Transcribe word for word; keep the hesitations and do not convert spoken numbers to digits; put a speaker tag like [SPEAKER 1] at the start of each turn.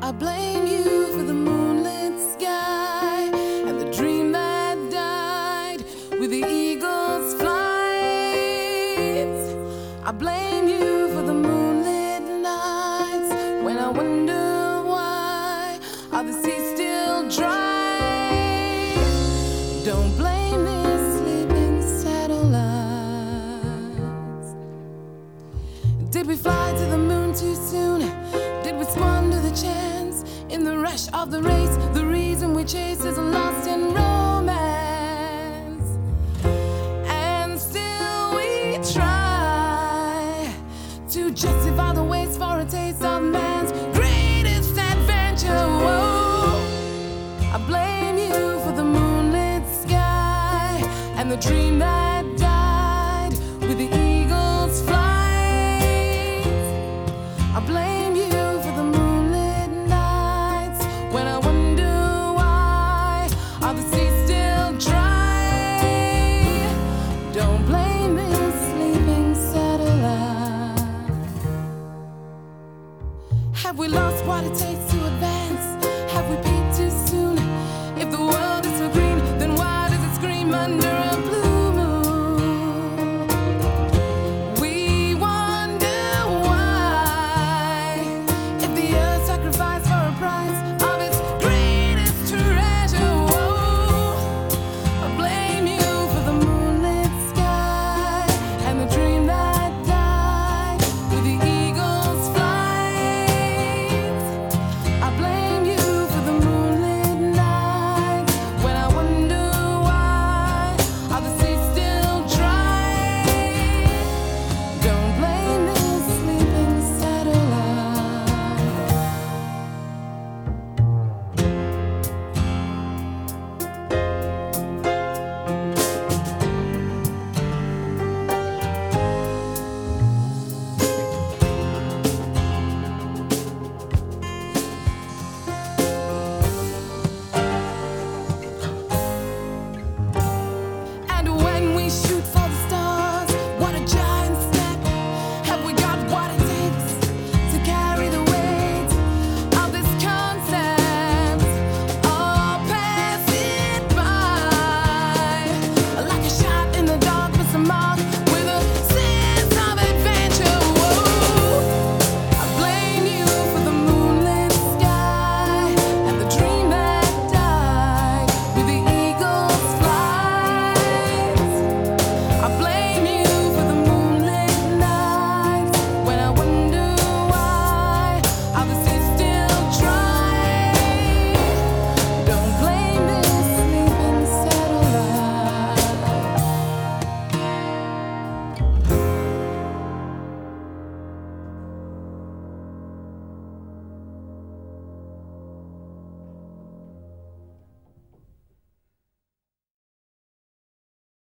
[SPEAKER 1] I blame you for the moonlit sky and the dream that died with the eagle's flight. I blame you for the moonlit nights when I wonder why are the seas still dry. Don't blame these sleeping satellites. Did we fly to the moon too soon? Did we squander the chance in the rush of the race? The reason we chase is lost in romance, and still we try to justify the waste for a taste of man's greatest adventure. Whoa. I blame you for the moonlit sky and the dream that died with the eagle's flight. I blame you for the moonlit nights when I wonder why are the seas still dry. Don't blame this sleeping satellite. Have we lost what it takes to advance? Have we peaked too soon? If the world is so green, then why does it scream under